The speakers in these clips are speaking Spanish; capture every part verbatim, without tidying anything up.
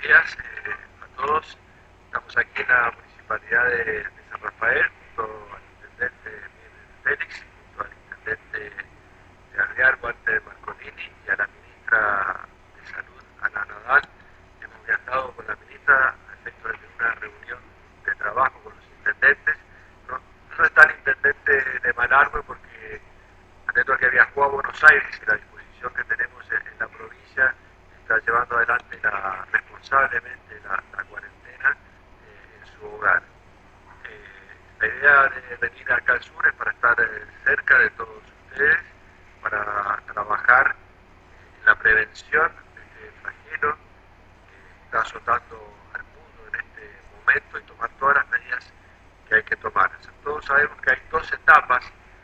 días eh, a todos. Estamos aquí en la Municipalidad de, de San Rafael, junto al Intendente Miguel Félix, junto al Intendente de Alvear, Walter Marcolini, y a la Ministra de Salud, Ana Nadal. Hemos viajado con la Ministra a efecto de una reunión de trabajo con los intendentes. No, no está el Intendente de Malargüe porque, atento a que viajó a Buenos Aires y la disposición que tenemos en, en la provincia, está llevando adelante la, responsablemente la, la cuarentena eh, en su hogar. Eh, la idea de venir acá al sur es para estar eh, cerca de todos ustedes, para trabajar en la prevención de este flagelo que está azotando al mundo en este momento y tomar todas las medidas que hay que tomar. Todos sabemos que hay dos etapas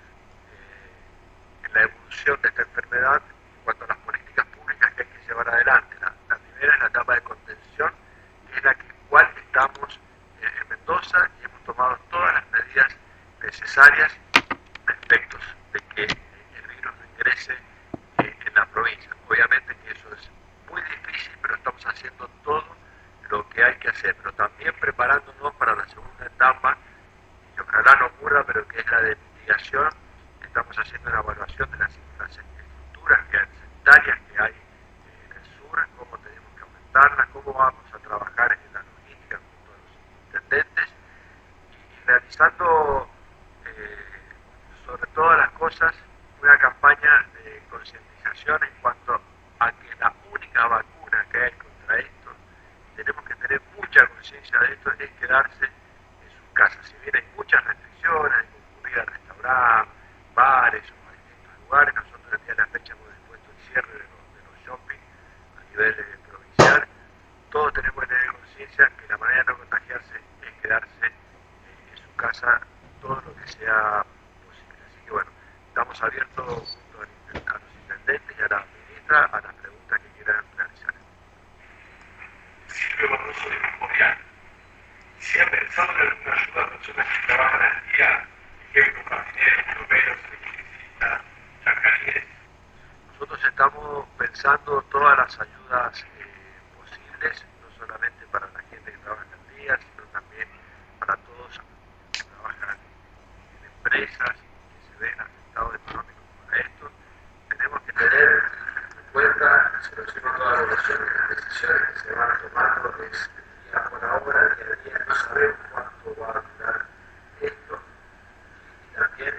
eh, en la evolución de esta enfermedad en cuanto a las políticas públicas que hay que llevar adelante. La, la primera es la etapa de contención, que es la que, cual estamos eh, en Mendoza, y hemos tomado todas las medidas necesarias a efectos de que el virus no ingrese eh, en la provincia. Obviamente que eso es muy difícil, pero estamos haciendo todo lo que hay que hacer, pero también preparándonos para la segunda etapa, que ojalá no ocurra, pero que es la de mitigación. Estamos haciendo una evaluación de las infraestructuras sanitarias que hay en el sur, cómo tenemos que aumentarlas, cómo vamos a trabajar en la logística junto a los intendentes y realizando eh, sobre todas las cosas una campaña de concientización en cuanto a que la única vacuna que hay contra esto, tenemos que tener mucha conciencia de esto, es quedarse en sus casas. Si bien hay muchas restricciones, hay que concurrir a restaurantes, bares o a distintos lugares, nosotros el día de la fecha hemos dispuesto el cierre de los, de los shopping a nivel eh, provincial. Todos tenemos que tener conciencia que la manera de no contagiarse es quedarse eh, en su casa todo lo que sea posible. Así que bueno, estamos abiertos junto a los intendentes y a la ministra a las preguntas que quieran realizar. Siempre cuando soy memorial, si ha pensado en alguna ayuda a personas que trabajan al día, ejemplo, jardineros, plomeros, electricistas, chacarines. Nosotros estamos pensando todas las ayudas eh, posibles, no solamente para la gente que trabaja al día, sino también para todos los que trabajan en empresas que se ven afectados económicos por esto. Tenemos que tener en cuenta, se lo hicimos toda la evaluación, que las decisiones que se van tomando es día por hora, día a día, no sabemos cuánto va a durar esto, y también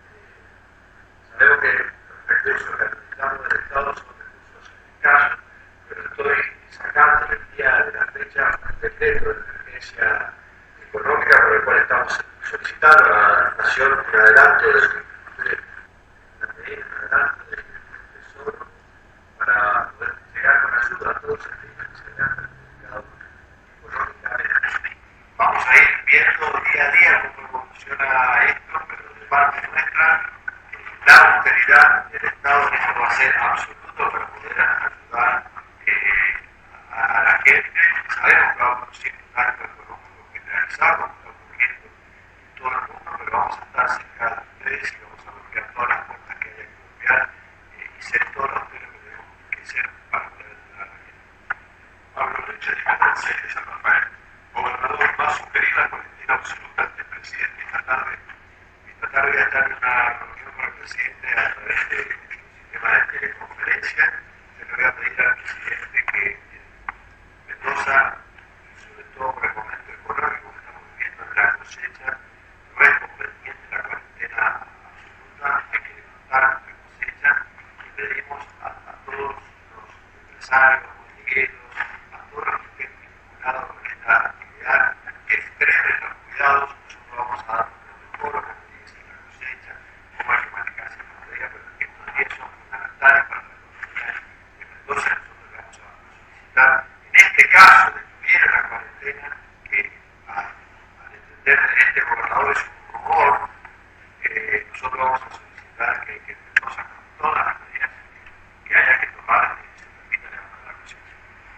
eh, sabemos que los recursos que administramos del Estado son recursos escasos, pero estoy sacando el día de la fecha el decreto de emergencia económica por el cual estamos solicitando a la Nación un adelanto de, de la medida, un adelanto del Tesoro para poder llegar con ayuda a todos aquellos que se vean perjudicados económicamente. Vamos a ir viendo día a día cómo evoluciona esto, pero de parte nuestra, la austeridad del Estado en esto va a ser absoluto para poder ayudar eh, a, a la gente. Sabemos que vamos a producir un acto económico generalizado, como está ocurriendo en todo el mundo, pero vamos a estar cerca de ustedes y vamos a golpear todas las puertas que haya que golpear eh, y ser todos los que tenemos que ser para poder ayudar a la gente. Pablo Leche, Intendente de San Rafael. Gobernador, ¿va a sugerir la cuarentena absoluta ante el presidente esta tarde? Esta tarde voy a estar en una reunión con el presidente a través de un sistema de teleconferencia. Se le voy a pedir al presidente que en Mendoza, sobre todo por el momento económico que estamos viviendo en la cosecha, no es conveniente la cuarentena absoluta, hay que levantar la cosecha y pedimos a, a todos los empresarios, bodegueros, a todos los que estén vinculados con esta actividad, que extremen los cuidados. Nosotros vamos a dar un protocolo, como dice la cosecha, cómo hay que manejarse en la bodega, pero estos días son fundamentales para la economía de Mendoza. Nosotros le vamos a solicitar, en este caso de que hubiera la cuarentena, que a, al entender de este gobernador es un rumor, eh, nosotros vamos a solicitar que, que Mendoza, con todas las medidas que haya que tomar, que se permita levantar la cosecha.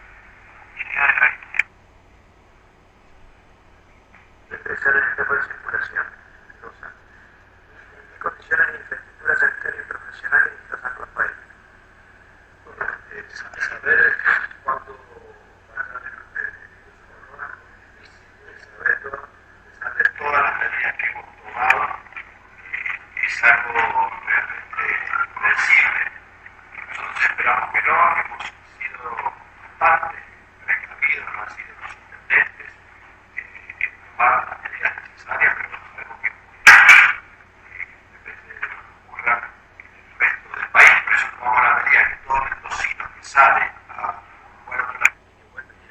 De crecer en el tema de circulación, Mendoza, y condiciones de infraestructura sanitaria y profesional en San Rafael. Eh, saber cuándo van a tener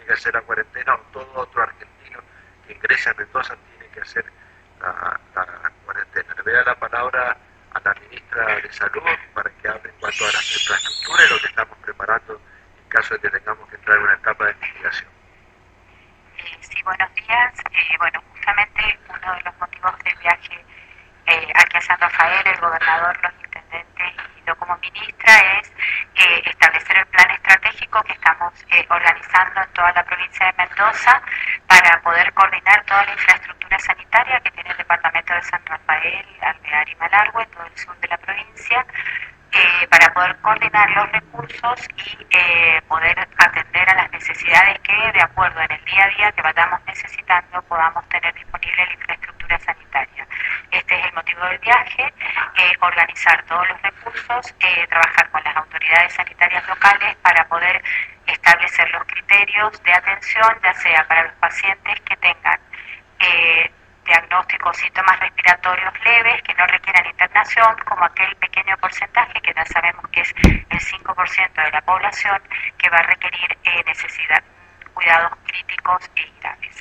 que hacer la cuarentena o todo otro argentino que ingrese a Mendoza tiene que hacer la, la cuarentena. Le voy a dar la palabra a la ministra de Salud para que hable en cuanto a las infraestructuras y lo que estamos preparando en caso de que tengamos que entrar en una etapa de mitigación. Eh, sí, buenos días. Eh, bueno, justamente uno de los motivos del viaje eh, aquí a San Rafael, el gobernador, los intendentes y yo como ministra es eh, establecer el plan estratégico que estamos eh, organizando en toda la provincia de Mendoza para poder coordinar toda la infraestructura sanitaria que tiene el departamento de San Rafael, Alvear y Malargüe, todo el sur de la provincia, eh, para poder coordinar los recursos y eh, poder atender a las necesidades que, de acuerdo en el día a día que vayamos necesitando, podamos tener disponible la infraestructura sanitaria. Este es el motivo del viaje, eh, organizar todos los recursos, eh, trabajar con las autoridades sanitarias locales para poder establecer los criterios de atención, ya sea para los pacientes que tengan eh, diagnósticos, síntomas respiratorios leves que no requieran internación, como aquel pequeño porcentaje que ya sabemos que es el cinco por ciento de la población que va a requerir eh, necesidad, cuidados críticos e graves.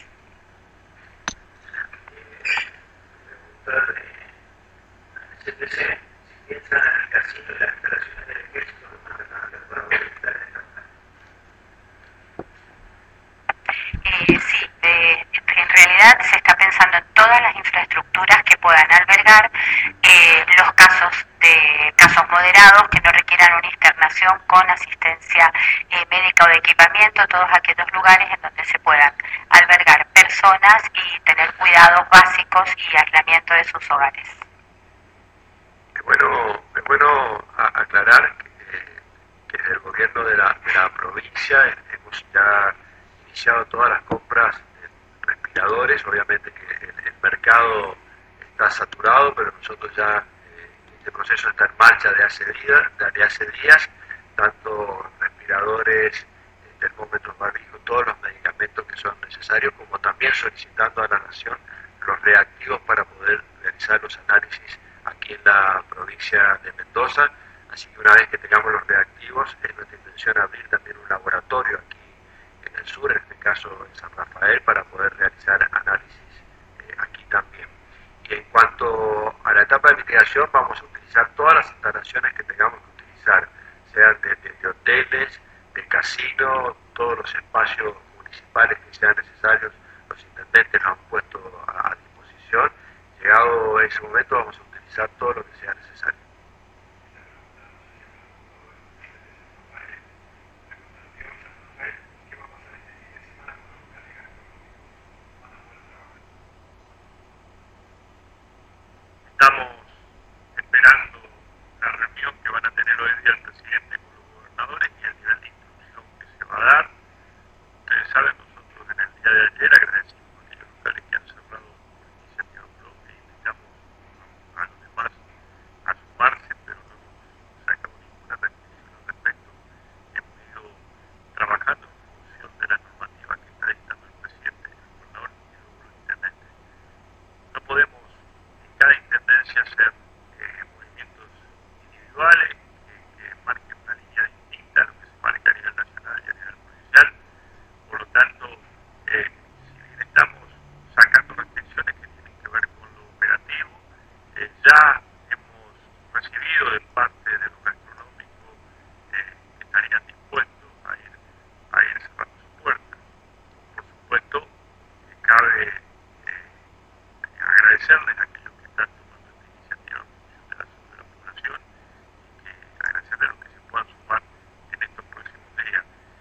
C P C, si piensan en el casino y las instalaciones del ejército, no mandan nada que pueda aumentar en esta Eh, sí, eh, en realidad se está pensando en todas las infraestructuras que puedan albergar eh, los casos de casos moderados que no requieran una internación con asistencia eh, médica o de equipamiento, todos aquellos lugares en donde se puedan albergar personas y tener cuidados básicos y aislamiento de sus hogares. Es bueno, es bueno a, aclarar que, que desde el gobierno de la, de la provincia hemos ya iniciado todas las compras de respiradores. Obviamente que el, el mercado está saturado, pero nosotros ya eh, este proceso está en marcha de hace, día, de hace días, tanto respiradores, eh, termómetros, barbijos, todos los medicamentos que son necesarios, como también solicitando a la Nación los reactivos para poder realizar los análisis aquí en la provincia de Mendoza. Así que una vez que tengamos los reactivos, es nuestra intención abrir también un laboratorio aquí en el sur, en este caso en San Rafael, para poder realizar análisis eh, aquí también. Y en cuanto a la etapa de mitigación, vamos a utilizar todas las instalaciones que tengamos que utilizar, sean de, de, de hoteles, de casinos, todos los espacios municipales que sean necesarios, los intendentes nos han puesto a, a disposición. Llegado ese momento, vamos a utilizar todo lo que sea necesario. Estamos esperando la reunión que van a tener hoy día el presidente con los gobernadores y el nivel de instrucción que se va a dar. Ustedes saben, nosotros en el día de ayer agradecimos a aquellos locales que han cerrado por iniciativa propia y invitamos a los demás a sumarse, pero no hemos sacado ninguna restricción al respecto. Hemos ido trabajando en función de la normativa que está dictando el presidente, el gobernador y luego los intendentes. No podemos en cada intendencia hacer eh, movimientos individuales que, que marquen una línea distinta a lo que se marca a nivel nacional y a nivel provincial. Por lo tanto, eh, si bien estamos sacando restricciones que tienen que ver con lo operativo, eh, ya hemos recibido de parte de los gastronómicos eh, que estarían dispuestos a ir, a ir cerrando sus puertas. Por supuesto, que cabe eh, agradecerles a aquellos que están tomando esta iniciativa en función de la salud de la población y que agradecerles a los que se puedan sumar en estos próximos días.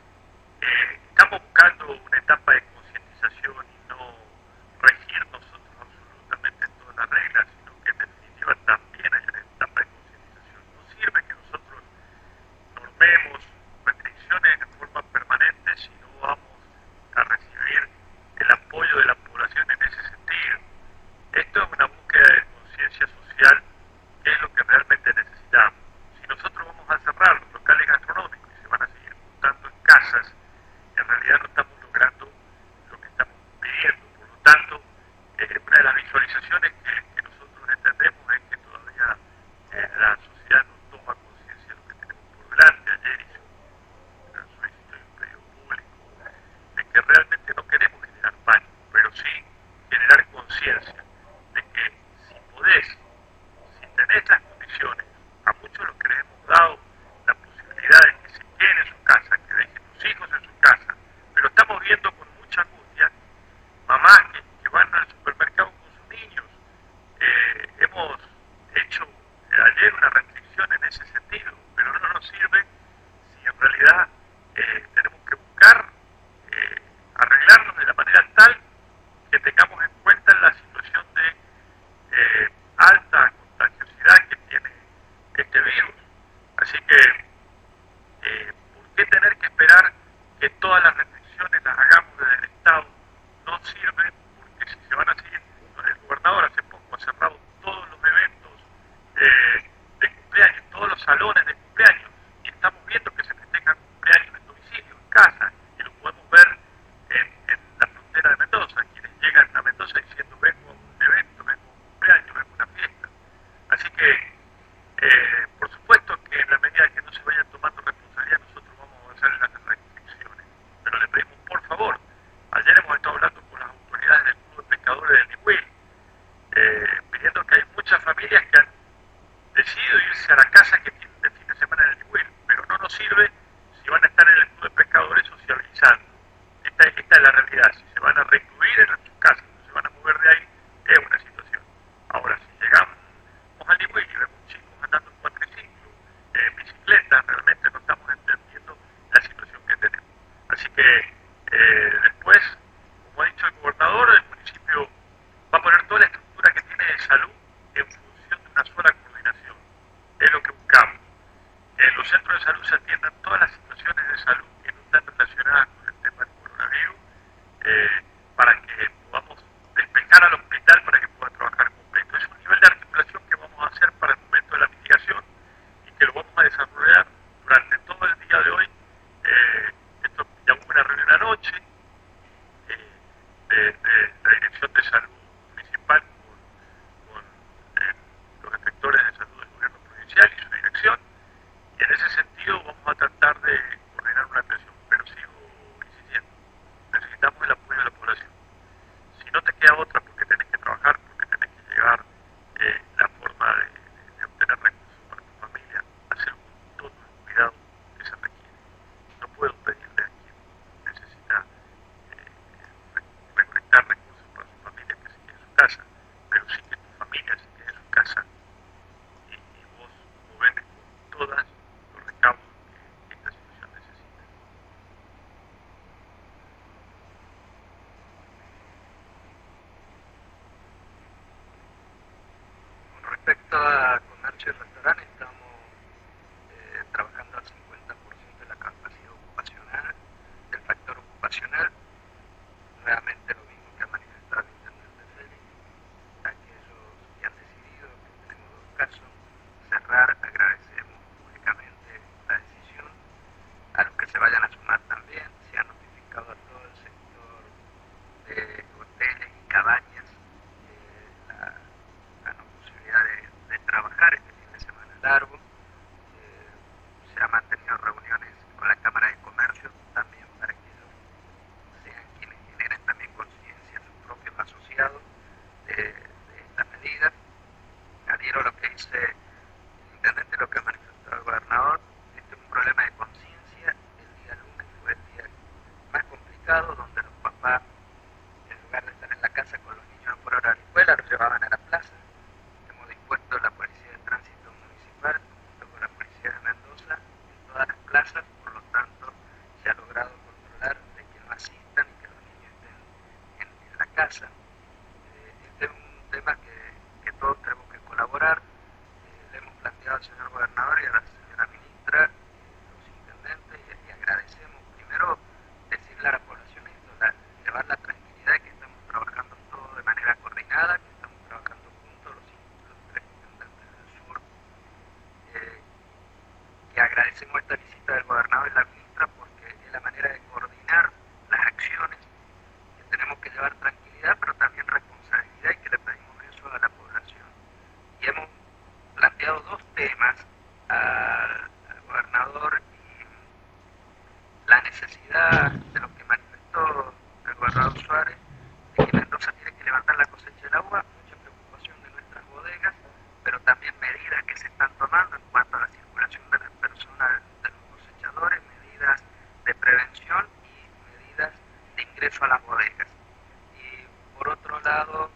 Eh, estamos buscando una etapa de concientización y no regir nosotros absolutamente todas las reglas, sino que en definitiva también hay una etapa de concientización. No sirve que nosotros normemos restricciones de forma permanente si no vamos a recibir el apoyo de la población en ese sentido. Esto es una búsqueda de conciencia social, que es lo que realmente necesitamos. Si nosotros vamos a cerrar los locales gastronómicos y se van a seguir juntando en casas, en realidad no estamos logrando lo que estamos pidiendo. Por lo tanto, eh, una de las visualizaciones que, que nosotros entendemos es que todavía eh, la sociedad no toma conciencia de lo que tenemos por delante. Ayer hizo una solicitud de un pedido público de que es la realidad. Si se van a recluir en sus casas, no se van a mover de ahí, es una situación. Ahora, si llegamos a Ligüey y vemos chicos andando en cuatriciclo, en bicicleta, realmente no estamos entendiendo la situación que tenemos. Así que eh, después, como ha dicho el gobernador, el municipio va a poner toda la estructura que tiene de salud en función de una sola coordinación. Es lo que buscamos. Que en los centros de salud se atiendan todas las situaciones de salud que no están relacionadas con el tema del coronavirus, eh, para que podamos despejar al hospital para que pueda trabajar completo. Es un nivel de articulación que vamos a hacer para el momento de la mitigación y que lo vamos a desarrollar durante todo el día de hoy. Eh, esto ya hubo una reunión anoche eh, de, de la Dirección de Salud Municipal con, con eh, los efectores de salud del gobierno provincial y su dirección, y en ese sentido vamos a tratar de coordinar una atención, pero sigo insistiendo, necesitamos el apoyo de la población. Si no te queda otra, porque tenés que trabajar, porque tenés que llevar eh, la forma de, de obtener recursos para tu familia, hacer con todo el cuidado que se requiere. No puedo pedirle a quien necesita eh, recolectar recursos para su familia que se quede en su casa, pero sí que tu familia se quede en su casa y, y vos movés con todas los recaudos que esta situación necesita. Con respecto a comercio y restaurante, estamos eh, trabajando al cincuenta por ciento de la capacidad ocupacional, del factor ocupacional. Nuevamente lo mismo que ha manifestado el intendente Félix, aquellos que han decidido, que tenemos dos casos, cerrar, agradecemos públicamente la decisión. A los que se vayan a sumar también, se ha notificado a todo el sector de hoteles y cabañas eh, la, la no posibilidad de, de trabajar este fin de semana largo. Eh, se han mantenido reuniones con la Cámara de Comercio también para que ellos sean quienes generen también conciencia a sus propios asociados de, de estas medidas. Adhiero a lo que dice el intendente, lo que ha manifestado el gobernador. Este es un problema de conciencia. El día lunes fue el día más complicado, donde los papás, en lugar de estar en la casa con los niños por hora de la escuela, los llevaban a la plaza. Hemos dispuesto la Policía de Tránsito Municipal junto con la Policía de Mendoza en todas las plazas, por lo tanto se ha logrado controlar de que no asistan y que los niños estén en, en la casa. Eh, este es un tema que, que todos tenemos que colaborar. Eh, le hemos planteado al señor gobernador y a la señora ministra, eh, los intendentes, y, y agradecemos primero decirle a la población esto, la, llevar la tranquilidad de que estamos trabajando todos de manera coordinada, que estamos trabajando juntos los, los tres intendentes del sur, eh, que agradecemos esta visita del gobernador y la ministra porque es la manera de coordinar las acciones, que tenemos que llevar tranquilidad pero también responsabilidad, y que le pedimos eso a la población. Y hemos planteado dos temas al, al gobernador, y la necesidad de lo que manifestó el gobernador Suárez, de que Mendoza tiene que levantar la cosecha del agua, mucha preocupación de nuestras bodegas, pero también medidas que se están tomando en cuanto a la circulación de las personas, de los cosechadores, medidas de prevención y medidas de ingreso a las bodegas. Y por otro lado,